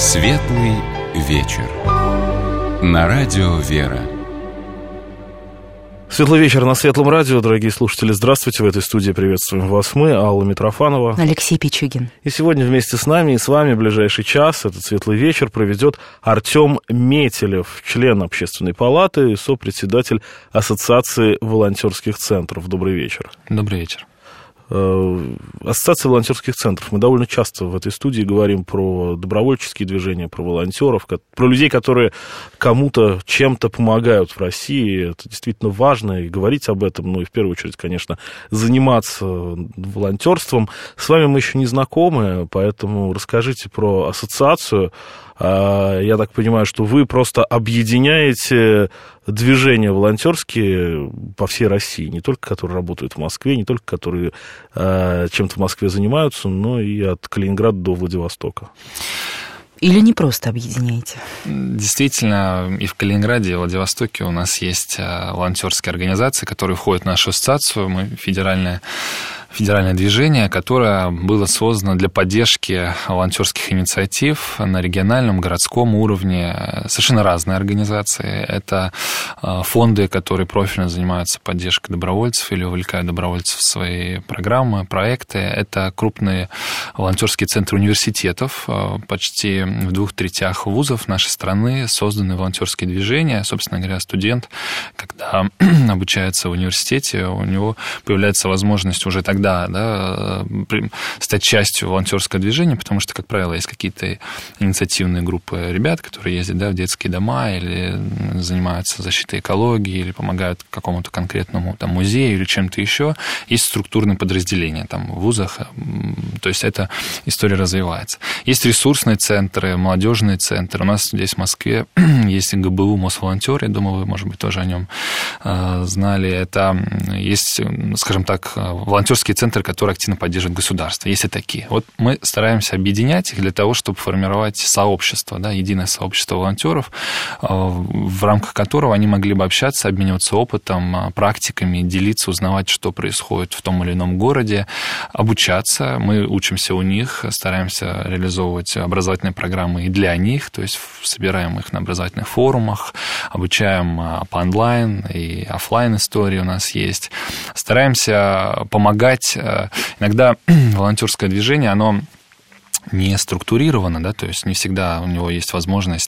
Светлый вечер. На радио «Вера». Светлый вечер на Светлом радио, дорогие слушатели. Здравствуйте, в этой студии приветствуем вас мы, Алла Митрофанова, Алексей Пичугин. И сегодня вместе с нами и с вами в ближайший час этот Светлый вечер проведет Артем Метелев, член Общественной палаты и сопредседатель Ассоциации волонтерских центров. Добрый вечер. Добрый вечер. Ассоциация волонтерских центров. Мы довольно часто в этой студии говорим про добровольческие движения, про волонтеров, про людей, которые кому-то чем-то помогают в России. Это действительно важно, и говорить об этом, ну и в первую очередь, конечно, заниматься волонтерством. С вами мы еще не знакомы, поэтому расскажите про ассоциацию. Я так понимаю, что вы просто объединяете движения волонтерские по всей России, не только которые работают в Москве, не только которые чем-то в Москве занимаются, но и от Калининграда до Владивостока. Или не просто объединяете? Действительно, и в Калининграде, и в Владивостоке у нас есть волонтерские организации, которые входят в нашу ассоциацию. Мы федеральное движение, которое было создано для поддержки волонтерских инициатив на региональном, городском уровне. Совершенно разные организации. Это фонды, которые профильно занимаются поддержкой добровольцев или увлекают добровольцев в свои программы, проекты. Это крупные волонтерские центры университетов. Почти в 2/3 вузов нашей страны созданы волонтерские движения. Собственно говоря, студент, когда обучается в университете, у него появляется возможность уже тогда стать частью волонтерского движения, потому что, как правило, есть какие-то инициативные группы ребят, которые ездят в детские дома или занимаются защитой экологии, или помогают какому-то конкретному музею или чем-то еще. Есть структурные подразделения в вузах, то есть эта история развивается. Есть ресурсные центры, молодежные центры. У нас здесь в Москве есть ГБУ Мосволонтер, я думаю, вы, может быть, тоже о нем знали. Это есть, скажем так, волонтерские центры, которые активно поддерживают государство. Есть и такие. Вот мы стараемся объединять их для того, чтобы формировать сообщество, единое сообщество волонтеров, в рамках которого они могли бы общаться, обмениваться опытом, практиками, делиться, узнавать, что происходит в том или ином городе, обучаться. Мы учимся у них, стараемся реализовывать образовательные программы и для них, то есть собираем их на образовательных форумах, обучаем по онлайн и офлайн истории у нас есть. Стараемся помогать. Иногда волонтерское движение, оно не структурировано, то есть не всегда у него есть возможность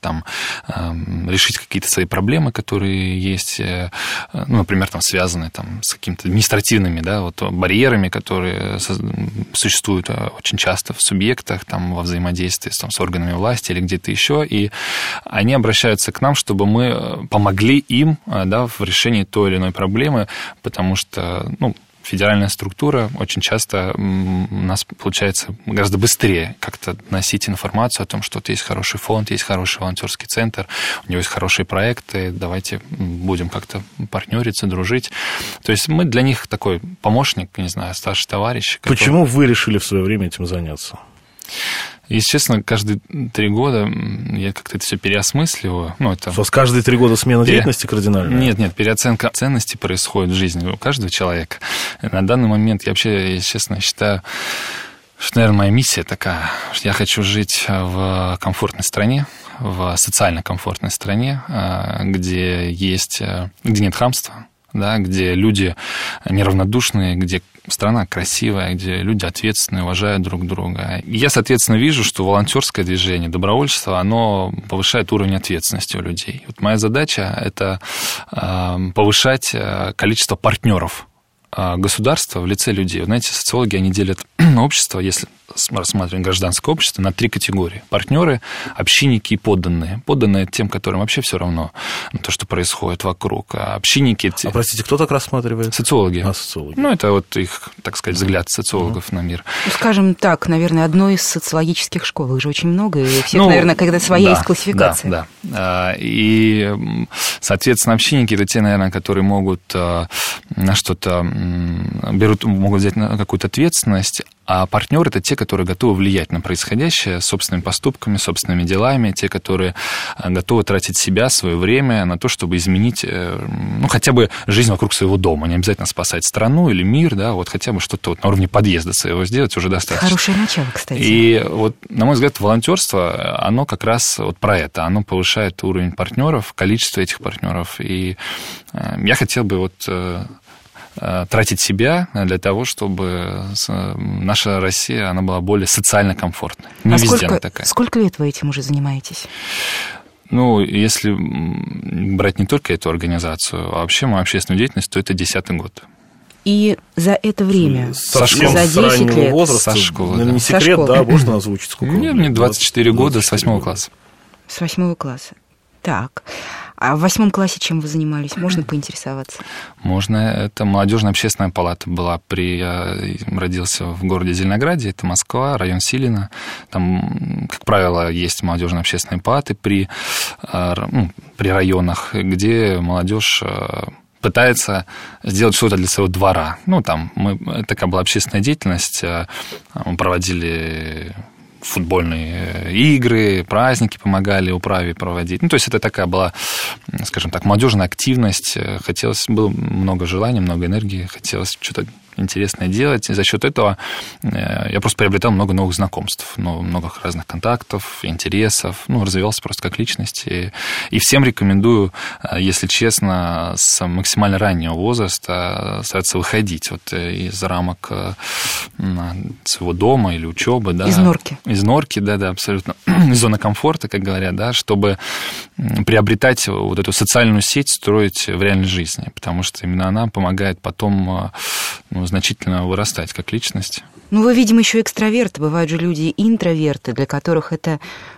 решить какие-то свои проблемы, которые есть, например, связанные с какими-то административными барьерами, которые существуют очень часто в субъектах, во взаимодействии с органами власти или где-то еще, и они обращаются к нам, чтобы мы помогли им в решении той или иной проблемы, потому что, федеральная структура очень часто у нас получается гораздо быстрее как-то носить информацию о том, что есть хороший фонд, есть хороший волонтерский центр, у него есть хорошие проекты, давайте будем как-то партнериться, дружить. То есть мы для них такой помощник, не знаю, старший товарищ. Почему вы решили в свое время этим заняться? Если честно, каждые 3 года я как-то это все переосмысливаю. У вас каждые 3 года смена деятельности кардинальная? Нет, переоценка ценностей происходит в жизни у каждого человека. На данный момент я вообще, если честно, считаю, что, наверное, моя миссия такая, что я хочу жить в комфортной стране, в социально комфортной стране, где нет хамства, где люди неравнодушные, где страна красивая, где люди ответственные, уважают друг друга. И я, соответственно, вижу, что волонтерское движение, добровольчество, оно повышает уровень ответственности у людей. Вот моя задача – это повышать количество партнеров государства в лице людей. Вы знаете, социологи, они делят общество, если рассматриваем гражданское общество, на 3 категории. Партнеры, общинники и подданные. Подданные тем, которым вообще все равно на то, что происходит вокруг. А общинники... простите, кто так рассматривает? Социологи. Социологи. Это их, так сказать, взгляд социологов на мир. Скажем так, наверное, одной из социологических школ. Их же очень много, и у всех, наверное, когда своя есть классификация. Да. И, соответственно, общинники – это те, наверное, которые могут на что-то могут взять какую-то ответственность, а партнеры — это те, которые готовы влиять на происходящее собственными поступками, собственными делами, те, которые готовы тратить себя, свое время на то, чтобы изменить, хотя бы жизнь вокруг своего дома. Не обязательно спасать страну или мир, да, вот хотя бы что-то вот на уровне подъезда своего сделать уже достаточно. Хорошее начало, кстати. И вот, на мой взгляд, волонтерство, оно как раз вот про это. Оно повышает уровень партнеров, количество этих партнеров. И я хотел бы вот тратить себя для того, чтобы наша Россия, она была более социально комфортной. Не везде она такая. Сколько лет вы этим уже занимаетесь? Если брать не только эту организацию, а вообще мою общественную деятельность, то это 10-й год. И за это время, за 10 лет, возраста, со школы, не секрет, да, можно озвучить сколько? Мне 24 года, с 8 класса. С 8 класса. Так. А в 8 классе чем вы занимались? Можно поинтересоваться? Можно. Это молодежная общественная палата была. Я родился в городе Зеленограде, это Москва, район Силино. Там, как правило, есть молодежные общественные палаты при районах, где молодежь пытается сделать что-то для своего двора. Такая была общественная деятельность. Мы проводили футбольные игры, праздники помогали управе проводить. То есть это такая была, скажем так, молодежная активность. Было много желаний, много энергии, хотелось что-то интересное делать. И за счет этого я просто приобретал много новых знакомств, много разных контактов, интересов, развивался просто как личность. И всем рекомендую, если честно, с максимально раннего возраста стараться выходить из рамок своего дома или учебы. Да. Из норки. Из норки, да, абсолютно. Из зоны комфорта, как говорят, да, чтобы приобретать вот эту социальную сеть, строить в реальной жизни, потому что именно она помогает потом значительно вырастать как личность. Вы, видимо, еще экстраверты. Бывают же люди интроверты, для которых это,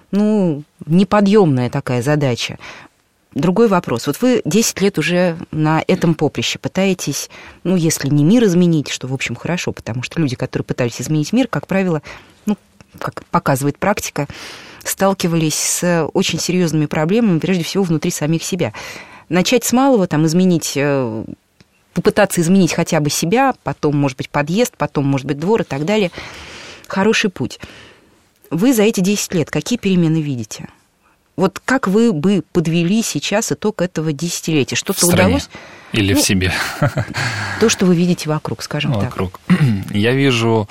неподъемная такая задача. Другой вопрос. Вот вы 10 лет уже на этом поприще пытаетесь, если не мир изменить, что, в общем, хорошо, потому что люди, которые пытались изменить мир, как правило, как показывает практика, сталкивались с очень серьезными проблемами, прежде всего, внутри самих себя. Начать с малого, попытаться изменить хотя бы себя, потом, может быть, подъезд, потом, может быть, двор и так далее. Хороший путь. Вы за эти 10 лет какие перемены видите? Вот как вы бы подвели сейчас итог этого десятилетия? Что-то удалось? Или в себе? То, что вы видите вокруг, скажем так. Вокруг. Я вижу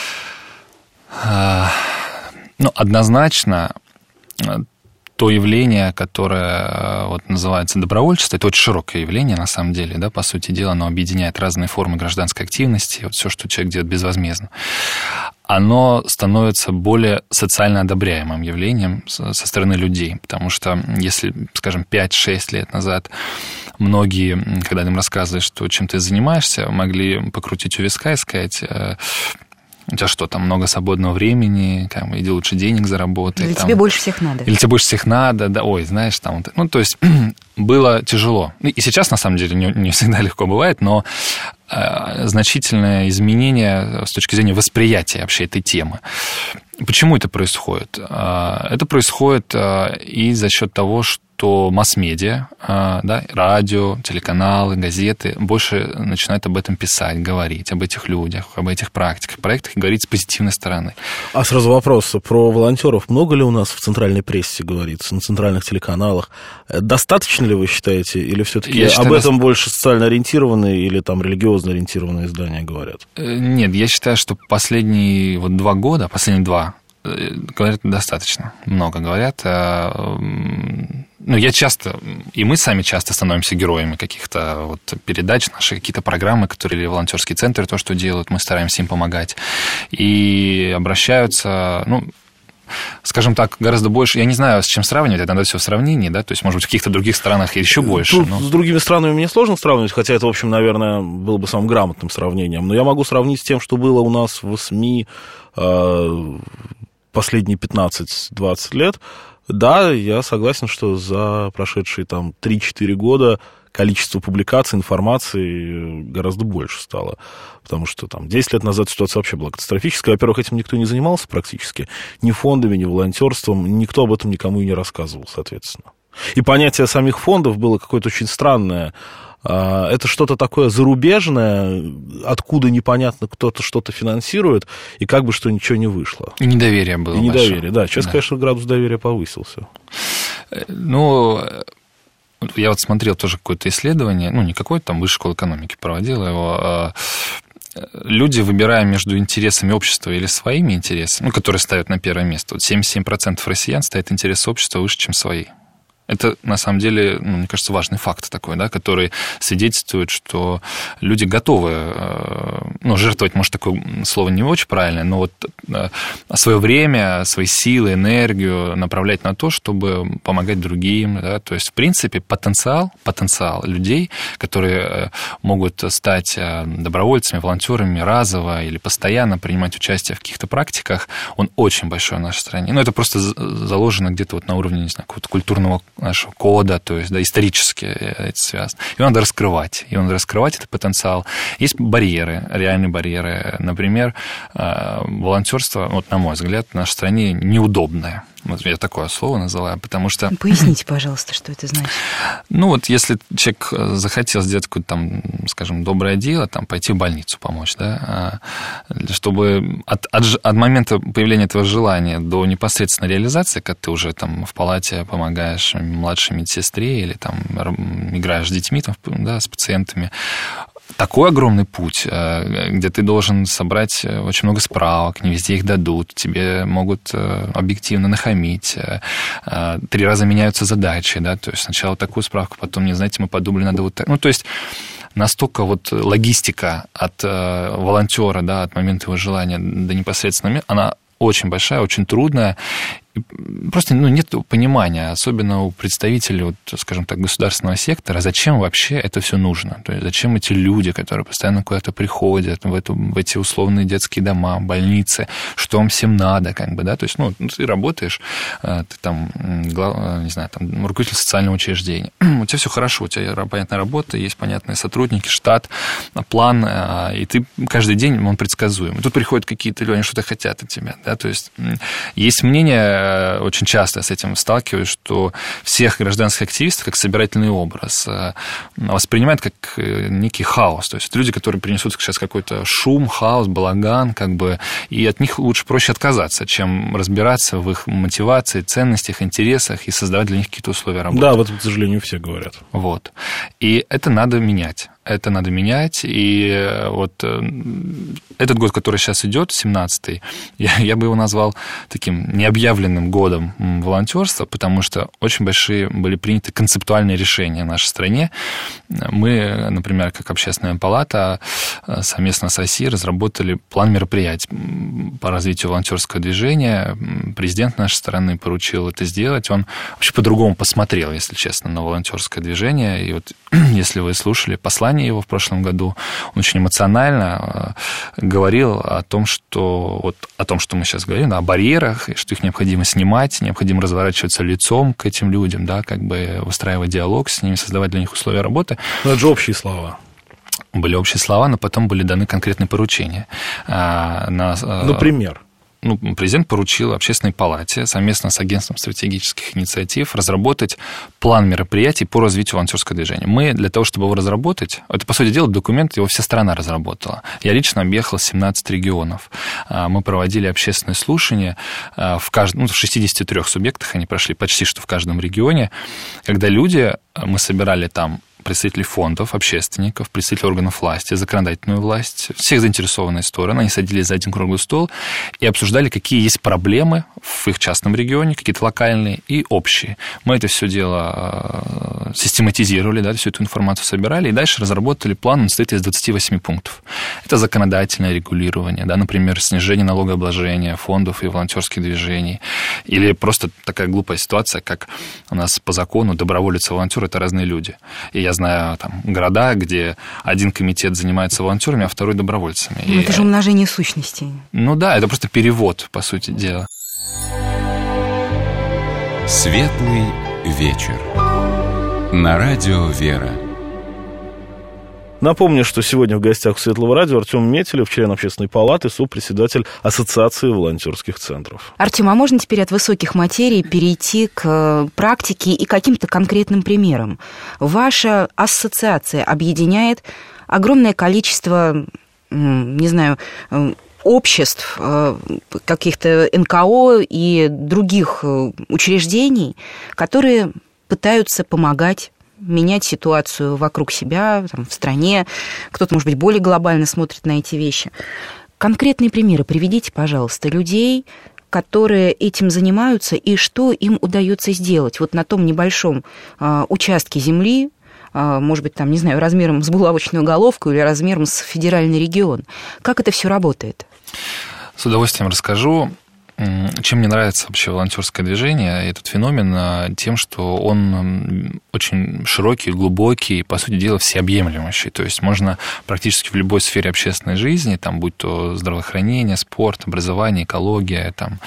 однозначно то явление, которое называется добровольчество, это очень широкое явление, на самом деле, да, по сути дела, оно объединяет разные формы гражданской активности, все, что человек делает безвозмездно. Оно становится более социально одобряемым явлением со стороны людей, потому что если, скажем, 5-6 лет назад многие, когда им рассказывали, что чем ты занимаешься, могли покрутить у виска и сказать: у тебя что, там много свободного времени, иди лучше денег заработай. Или тебе больше всех надо. Или тебе больше всех надо, да, то есть было тяжело. И сейчас, на самом деле, не всегда легко бывает, но значительное изменение с точки зрения восприятия вообще этой темы. Почему это происходит? Это происходит и за счет того, что масс-медиа, да, радио, телеканалы, газеты больше начинают об этом писать, говорить, об этих людях, об этих проектах и говорить с позитивной стороны. А сразу вопрос про волонтеров. Много ли у нас в центральной прессе говорится, на центральных телеканалах? Достаточно ли вы считаете? Или все-таки об этом больше социально ориентированные или религиозно ориентированные издания говорят? Нет, я считаю, что последние 2 года, говорят достаточно, много говорят. Я часто, и мы сами часто становимся героями каких-то передач, наши какие-то программы, которые или волонтерские центры, то, что делают, мы стараемся им помогать. И обращаются, скажем так, гораздо больше. Я не знаю, с чем сравнивать, это надо все в сравнении, да, то есть, может быть, в каких-то других странах еще больше. С другими странами мне сложно сравнивать, хотя это, в общем, наверное, было бы самым грамотным сравнением. Но я могу сравнить с тем, что было у нас в СМИ последние 15-20 лет. Да, я согласен, что за прошедшие 3-4 года количество публикаций, информации гораздо больше стало. Потому что 10 лет назад ситуация вообще была катастрофическая. Во-первых, этим никто не занимался практически. Ни фондами, ни волонтерством. Никто об этом никому и не рассказывал, соответственно. И понятие самих фондов было какое-то очень странное. Это что-то такое зарубежное, откуда непонятно кто-то что-то финансирует, и как бы что ничего не вышло. И недоверие было. И недоверие, да. Сейчас, конечно, градус доверия повысился. Ну, я вот смотрел тоже какое-то исследование, ну, не какое-то там, высшая школа экономики проводила его. Люди, выбирая между интересами общества или своими интересами, ну, которые ставят на первое место, вот 77% россиян ставят интересы общества выше, чем свои. Это, на самом деле, ну, мне кажется, важный факт такой, да, который свидетельствует, что люди готовы, ну, жертвовать, может, такое слово не очень правильное, но вот свое время, свои силы, энергию направлять на то, чтобы помогать другим, да, то есть, в принципе, потенциал людей, которые могут стать добровольцами, волонтерами разово или постоянно принимать участие в каких-то практиках, он очень большой в нашей стране. Ну, это просто заложено где-то вот на уровне, не знаю, какого-то культурного нашего кода, то есть, да, исторически это связано. Его надо раскрывать. Этот потенциал. Есть барьеры, реальные барьеры. Например, волонтерство, вот, на мой взгляд, в нашей стране неудобное. Вот я такое слово называю, потому что... Поясните, пожалуйста, что это значит. Ну, вот если человек захотел сделать какое-то там, скажем, доброе дело, там, пойти в больницу помочь, да, чтобы от момента появления этого желания до непосредственной реализации, когда ты уже там в палате помогаешь младшей медсестре или там играешь с детьми, там, да, с пациентами, такой огромный путь, где ты должен собрать очень много справок, не везде их дадут, тебе могут объективно нахамить, 3 раза меняются задачи, да, то есть сначала такую справку, потом, не знаете, мы подумали, надо вот так. Ну, то есть настолько вот логистика от волонтера, да, от момента его желания до непосредственно, она очень большая, очень трудная. Просто, ну, нет понимания, особенно у представителей, вот, скажем так, государственного сектора, зачем вообще это все нужно. То есть зачем эти люди, которые постоянно куда-то приходят, в эти условные детские дома, больницы, что им всем надо, как бы, да, то есть, ну, ты работаешь, ты там, не знаю, там, руководитель социального учреждения, у тебя все хорошо, у тебя понятная работа, есть понятные сотрудники, штат, план, и ты каждый день, он предсказуем. И тут приходят какие-то люди, они что-то хотят от тебя, да, то есть есть мнение, очень часто с этим сталкиваюсь, что всех гражданских активистов как собирательный образ воспринимают как некий хаос. То есть люди, которые принесут сейчас какой-то шум, хаос, балаган, как бы, и от них лучше проще отказаться, чем разбираться в их мотивации, ценностях, интересах и создавать для них какие-то условия работы. Да, вот, к сожалению, все говорят. Вот. И это надо менять. И вот этот год, который сейчас идет, 17-й, я бы его назвал таким необъявленным годом волонтерства, потому что очень большие были приняты концептуальные решения в нашей стране. Мы, например, как Общественная палата, совместно с Россией разработали план мероприятий по развитию волонтерского движения. Президент нашей страны поручил это сделать. Он вообще по-другому посмотрел, если честно, на волонтерское движение. И вот, если вы слушали послание его в прошлом году, он очень эмоционально говорил о том, что мы сейчас говорим, да, о барьерах, что их необходимо снимать, необходимо разворачиваться лицом к этим людям, да, как бы выстраивать диалог с ними, создавать для них условия работы. Но это же общие слова. Были общие слова, но потом были даны конкретные поручения. Например? Президент поручил Общественной палате совместно с Агентством стратегических инициатив разработать план мероприятий по развитию волонтерского движения. Мы для того, чтобы его разработать, это, по сути дела, документ, его вся страна разработала. Я лично объехал 17 регионов. Мы проводили общественные слушания в 63 субъектах, они прошли почти что в каждом регионе, когда мы собирали там представителей фондов, общественников, представителей органов власти, законодательную власть, всех заинтересованные стороны. Они садились за один круглый стол и обсуждали, какие есть проблемы в их частном регионе, какие-то локальные и общие. Мы это все дело систематизировали, да, всю эту информацию собирали и дальше разработали план, он состоит из 28 пунктов. Это законодательное регулирование, да, например, снижение налогообложения фондов и волонтерских движений. Или просто такая глупая ситуация, как у нас по закону доброволец и волонтер – это разные люди. И я знаю там города, где один комитет занимается волонтерами, а второй добровольцами. Ну, это же умножение сущностей. Ну да, это просто перевод, по сути дела. Светлый вечер. На радио «Вера». Напомню, что сегодня в гостях у Светлого радио Артем Метелев, член Общественной палаты, сопредседатель Ассоциации волонтерских центров. Артем, а можно теперь от высоких материй перейти к практике и каким-то конкретным примерам? Ваша ассоциация объединяет огромное количество, не знаю, обществ, каких-то НКО и других учреждений, которые пытаются помогать менять ситуацию вокруг себя, там, в стране. Кто-то, может быть, более глобально смотрит на эти вещи. Конкретные примеры приведите, пожалуйста, людей, которые этим занимаются, и что им удается сделать вот на том небольшом участке земли, может быть, там, не знаю, размером с булавочную головку или размером с федеральный регион. Как это все работает? С удовольствием расскажу. Чем мне нравится вообще волонтерское движение, этот феномен, тем, что он очень широкий, глубокий, по сути дела, всеобъемлющий. То есть можно практически в любой сфере общественной жизни, там, будь то здравоохранение, спорт, образование, экология, там,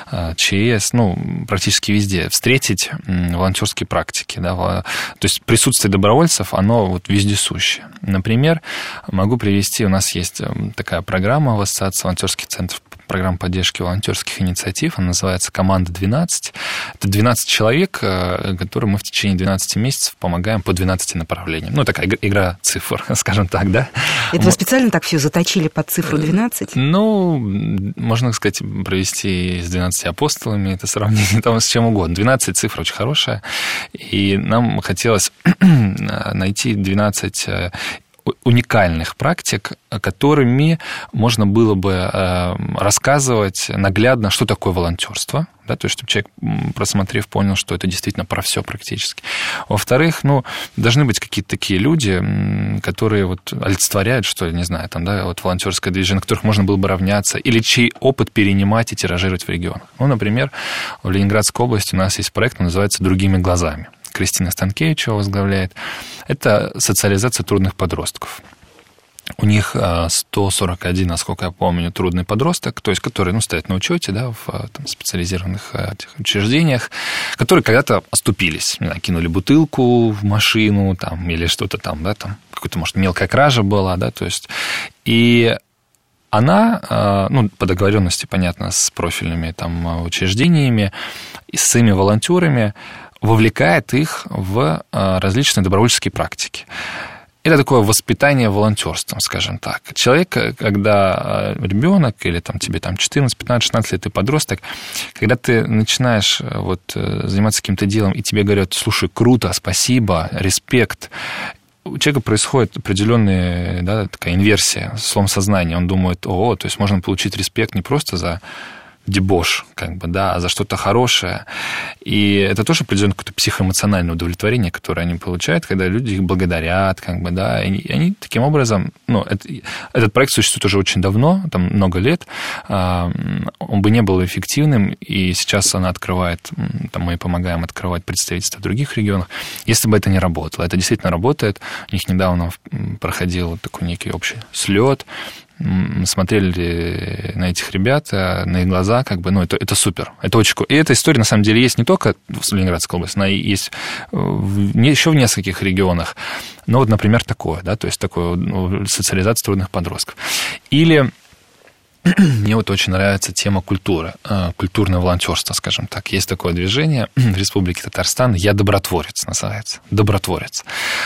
ЧС, практически везде встретить волонтерские практики. Да? То есть присутствие добровольцев, оно вот вездесущее. Например, могу привести, у нас есть такая программа в Ассоциации волонтерских центров, программа поддержки волонтерских инициатив, она называется «Команда 12». Это 12 человек, которым мы в течение 12 месяцев помогаем по 12 направлениям. Такая игра цифр, скажем так, да. Это вы специально так все заточили под цифру 12? Можно сказать, провести с 12 апостолами, это сравнение там с чем угодно. 12 цифр очень хорошая, и нам хотелось найти 12 уникальных практик, которыми можно было бы рассказывать наглядно, что такое волонтерство, да, то есть чтобы человек, просмотрев, понял, что это действительно про все практически. Во-вторых, должны быть какие-то такие люди, которые вот олицетворяют, что ли, не знаю, там, да, вот волонтерское движение, на которых можно было бы равняться, или чей опыт перенимать и тиражировать в регионах. Например, в Ленинградской области у нас есть проект, он называется «Другими глазами». Кристина Станкевич его возглавляет. Это социализация трудных подростков. У них 141, насколько я помню, трудный подросток, то есть которые стоят на учете, да, в специализированных учреждениях, которые когда-то оступились, кинули бутылку в машину там, или что-то там, да, там какая-то, может, мелкая кража была, да, то есть и она, по договоренности, понятно, с профильными там учреждениями и с своими волонтерами вовлекает их в различные добровольческие практики. Это такое воспитание волонтерством, скажем так. Человек, когда ребенок, или тебе 14, 15, 16 лет, ты подросток, когда ты начинаешь заниматься каким-то делом, и тебе говорят: слушай, круто, спасибо, респект, у человека происходит определенная, да, такая инверсия в слом сознания. Он думает: то есть можно получить респект не просто за дебош, а за что-то хорошее. И это тоже определенное какое-то психоэмоциональное удовлетворение, которое они получают, когда люди их благодарят, да, и они таким образом, этот проект существует уже очень давно, там много лет, он бы не был эффективным, и сейчас она открывает, там мы помогаем открывать представительства в других регионах, если бы это не работало. Это действительно работает. У них недавно проходил такой некий общий слет, смотрели на этих ребят, на их глаза, это супер, это очень круто. И эта история, на самом деле, есть не только в Ленинградской области, она есть еще в нескольких регионах. Например, такое, да, то есть такое социализация трудных подростков. Или мне очень нравится тема культуры, культурное волонтерство, скажем так. Есть такое движение в Республике Татарстан, «Я добротворец» называется. Добротворец.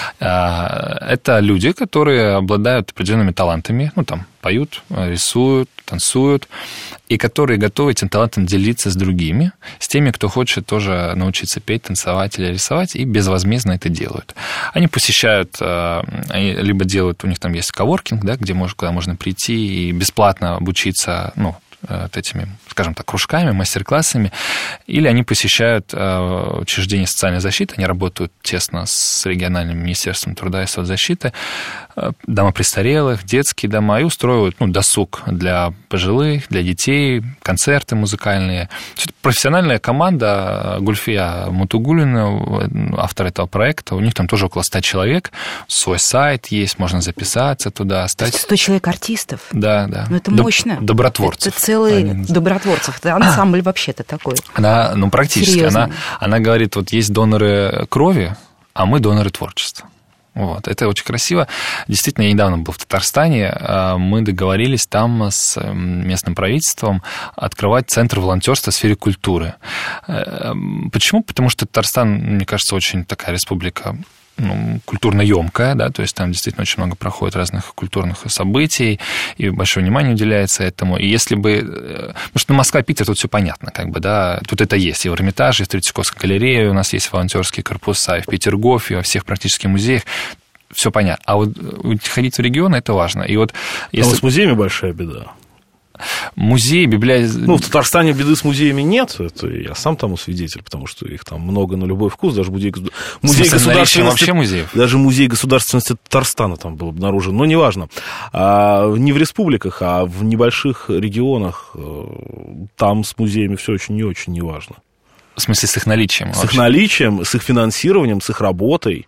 Это люди, которые обладают определенными талантами, поют, рисуют, танцуют, и которые готовы этим талантом делиться с другими, с теми, кто хочет тоже научиться петь, танцевать или рисовать, и безвозмездно это делают. Они посещают, они либо делают, у них там есть коворкинг, да, куда можно прийти и бесплатно обучиться, этими, скажем так, кружками, мастер-классами, или они посещают учреждения социальной защиты, они работают тесно с региональным министерством труда и соцзащиты, дома престарелых, детские дома, и устраивают досуг для пожилых, для детей, концерты музыкальные. Это профессиональная команда. Гульфия Мутугулина, автор этого проекта, у них там тоже около 100 человек, свой сайт есть, можно записаться туда. 100 человек артистов? Да. Это мощно. Добротворцы. Это целый добротворцев. Это ансамбль вообще-то такой. Она, практически. Она говорит, есть доноры крови, а мы доноры творчества. Вот, это очень красиво. Действительно, я недавно был в Татарстане. Мы договорились там с местным правительством открывать центр волонтерства в сфере культуры. Почему? Потому что Татарстан, мне кажется, очень такая республика культурно емкая, да, то есть там действительно очень много проходит разных культурных событий, и большое внимание уделяется этому. И если бы... Потому что Москва, Питер, тут все понятно, как бы, да, тут это есть. И в Эрмитаже, и в Третьяковской галерее у нас есть волонтерские корпуса, и в Петергофе, и во всех практически музеях. Все понятно. А вот ходить в регионы, это важно. И вот если... А вот с музеями большая беда. Музеи, библиотеки... в Татарстане беды с музеями нет, это я сам тому свидетель, потому что их там много на любой вкус, даже музей государственности... вообще музеев? Даже музей государственности Татарстана там был обнаружен, но неважно. Не в республиках, а в небольших регионах там с музеями все очень не очень неважно. В смысле, с их наличием? С их наличием, с их финансированием, с их работой.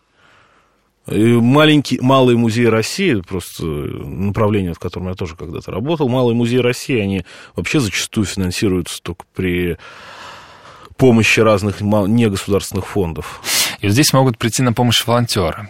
Малые музеи России, просто направление, в котором я тоже когда-то работал, малые музеи России, они вообще зачастую финансируются только при помощи разных негосударственных фондов. И вот здесь могут прийти на помощь волонтеры.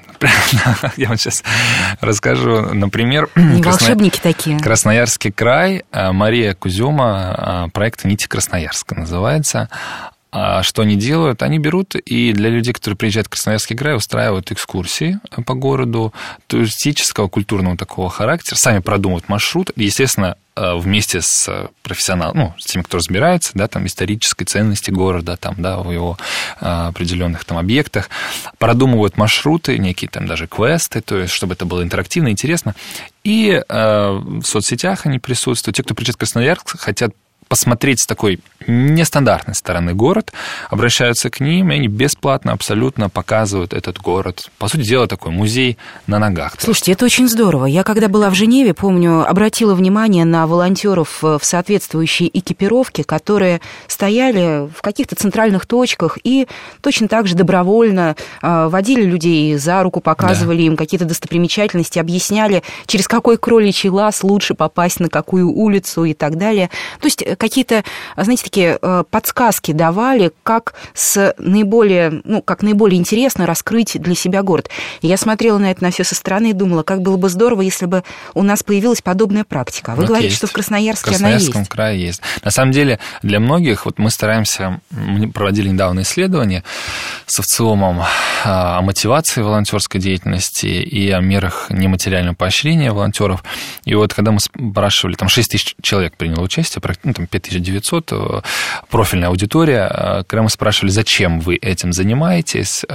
Я вам сейчас расскажу, например... Волшебники такие. Красноярский край, Мария Кузема, проект «Нити Красноярска» называется. Что они делают? Они берут и для людей, которые приезжают в Красноярский край, устраивают экскурсии по городу туристического, культурного такого характера, сами продумывают маршрут, естественно, вместе с профессионалом, с теми, кто разбирается, да, там, исторической ценности города, там, да, в его определенных там объектах, продумывают маршруты, некие там даже квесты, то есть, чтобы это было интерактивно, интересно. И в соцсетях они присутствуют. Те, кто приезжает в Красноярск, хотят посмотреть с такой нестандартной стороны город, обращаются к ним, и они бесплатно абсолютно показывают этот город. По сути дела, такой музей на ногах. Слушайте, это очень здорово. Я, когда была в Женеве, помню, обратила внимание на волонтеров в соответствующей экипировке, которые стояли в каких-то центральных точках и точно так же добровольно водили людей за руку, показывали им какие-то достопримечательности, объясняли, через какой кроличий лаз лучше попасть на какую улицу и так далее. То есть какие-то, знаете, такие подсказки давали, как наиболее интересно раскрыть для себя город. И я смотрела на это на все со стороны и думала, как было бы здорово, если бы у нас появилась подобная практика. Вы говорите, что в Красноярске она есть. В Красноярском крае есть. На самом деле, для многих, вот мы проводили недавно исследование с ВЦИОМом о мотивации волонтерской деятельности и о мерах нематериального поощрения волонтеров. И вот когда мы спрашивали, там 6 тысяч человек приняло участие, там 5900, профильная аудитория, когда мы спрашивали, зачем вы этим занимаетесь,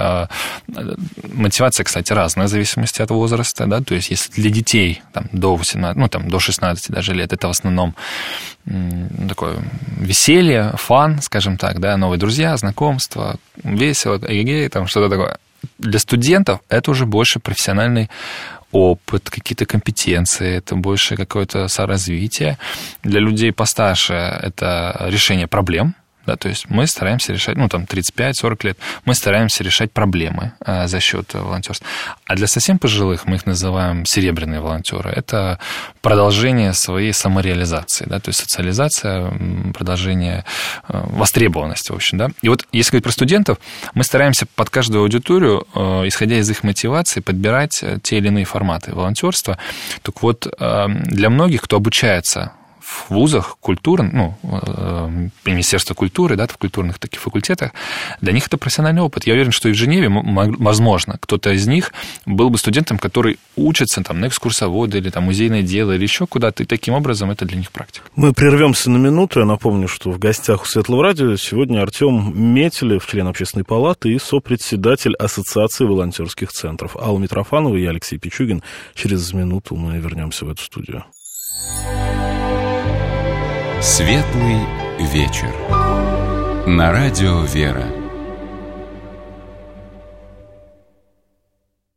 мотивация, кстати, разная в зависимости от возраста, да, то есть если для детей там, до 18, до 16 даже лет, это в основном такое веселье, фан, скажем так, да, новые друзья, знакомства, весело, эгегей, там что-то такое. Для студентов это уже больше профессиональный опыт, какие-то компетенции, это больше какое-то саморазвитие. Для людей постарше это решение проблем, да, то есть мы стараемся решать, 35-40 лет, мы стараемся решать проблемы за счет волонтерства. А для совсем пожилых, мы их называем серебряные волонтеры, это продолжение своей самореализации, да, то есть социализация, продолжение востребованности, в общем, да. И вот если говорить про студентов, мы стараемся под каждую аудиторию, исходя из их мотивации, подбирать те или иные форматы волонтерства. Так вот, для многих, кто обучается в вузах Министерство культуры, да, в культурных таких факультетах, для них это профессиональный опыт. Я уверен, что и в Женеве, возможно, кто-то из них был бы студентом, который учится там, на экскурсовода или там, музейное дело или еще куда-то, и таким образом это для них практика. Мы прервемся на минуту. Я напомню, что в гостях у Светлого радио сегодня Артем Метелев, член Общественной палаты и сопредседатель Ассоциации волонтерских центров. Алла Митрофанова и Алексей Пичугин. Через минуту мы вернемся в эту студию. Светлый вечер. На радио «Вера».